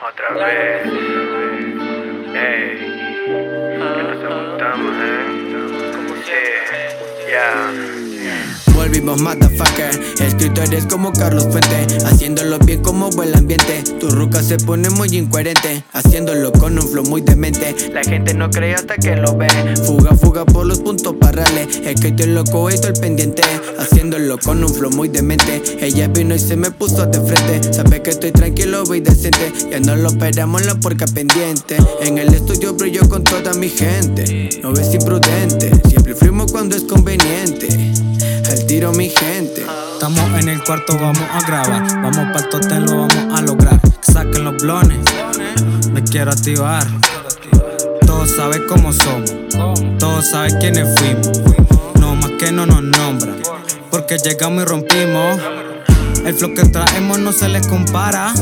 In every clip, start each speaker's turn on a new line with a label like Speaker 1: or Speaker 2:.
Speaker 1: Otra vez. Ey, que nos aguantamos,
Speaker 2: Volvimos motherfucker, escritores como Carlos Fuente, haciéndolo bien como buen ambiente. Tu ruca se pone muy incoherente, haciéndolo con un flow muy demente. La gente no cree hasta que lo ve. Fuga, fuga por los puntos parrales. Es que estoy loco y estoy pendiente, haciéndolo con un flow muy demente. Ella vino y se me puso de frente. Sabe que estoy tranquilo y decente. Ya no lo esperamos la porca pendiente. En el estudio brillo con toda mi gente. No ves imprudente, siempre fuimos cuando es conveniente. Al tiro mi gente.
Speaker 3: Estamos en el cuarto, vamos a grabar. Vamos pa'l totem, lo vamos a lograr. Que saquen los blones, me quiero activar. Todos saben cómo somos, todos saben quiénes fuimos. No más que no nos nombran, porque llegamos y rompimos. El flow que traemos no se les compara.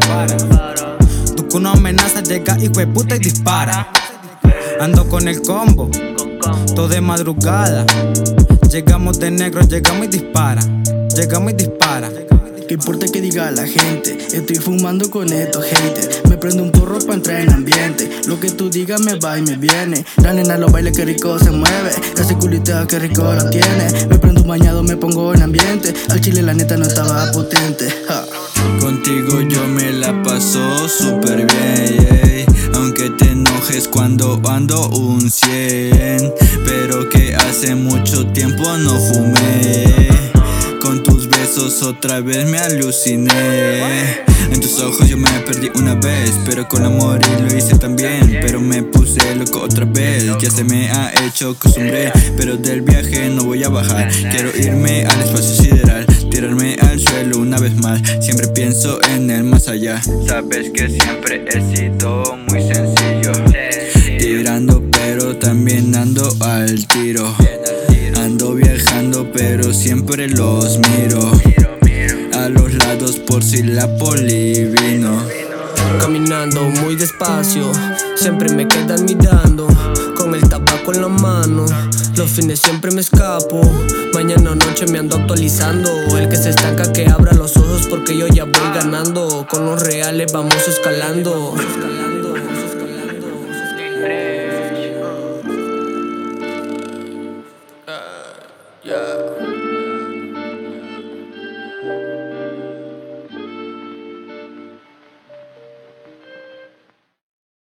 Speaker 3: Tú con una amenaza llega hijo de puta y dispara. Ando con el combo, todo de madrugada. Llegamos de negro, llegamos y dispara. Llegamos y dispara.
Speaker 4: ¿Qué importa que diga la gente? Estoy fumando con estos haters. Me prendo un porro pa' entrar en ambiente. Lo que tú digas me va y me viene. La nena lo baila, que rico se mueve. Ese culito que rico lo tiene. Me prendo un bañado, me pongo en ambiente. Al chile la neta no estaba potente, ja.
Speaker 5: Contigo yo me la paso súper bien, aunque te enojes cuando ando un 100. Pero que hace mucho tiempo no fumé. Con tus besos otra vez me aluciné. En tus ojos yo me perdí una vez, pero con amor y lo hice también. Pero me puse loco otra vez, ya se me ha hecho costumbre. Pero del viaje no voy a bajar, quiero irme al espacio sideral, tirarme al suelo una vez más. Siempre pienso en el más allá.
Speaker 1: Sabes que siempre he sido muy sencillo.
Speaker 5: Tirando pero también ando al tiro. Ando viajando pero siempre los miro a los lados por si la poli vino.
Speaker 2: Caminando muy despacio, siempre me quedan mirando, con el tabaco en la mano. Los fines siempre me escapo, mañana o noche me ando actualizando. El que se estanca que abra los ojos porque yo ya voy ganando. Con los reales vamos escalando.